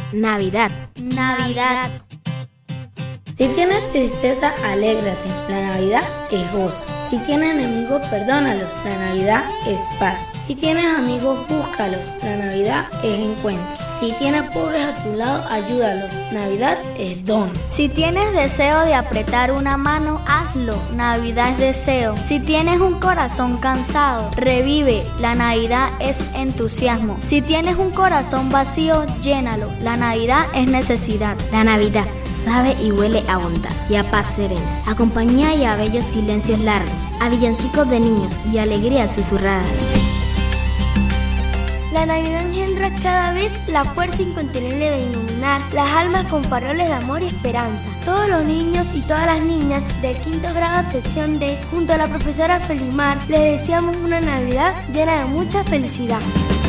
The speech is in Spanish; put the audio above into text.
Navidad. Navidad. Si tienes tristeza, alégrate. La Navidad es gozo. Si tienes enemigos, perdónalos. La Navidad es paz. Si tienes amigos, búscalos. La Navidad es encuentro. Si tienes pobres a tu lado, ayúdalos. Navidad es don. Si tienes deseo de apretar una mano, hazlo. Navidad es deseo. Si tienes un corazón cansado, revive. La Navidad es entusiasmo. Si tienes un corazón vacío, llénalo. La Navidad es necesidad. La Navidad sabe y huele a bondad y a paz serena, a compañía y a bellos silencios largos, a villancicos de niños y alegrías susurradas. La Navidad engendra cada vez la fuerza incontenible de iluminar las almas con faroles de amor y esperanza. Todos los niños y todas las niñas del 5º grado sección D, junto a la profesora Felimar, les deseamos una Navidad llena de mucha felicidad.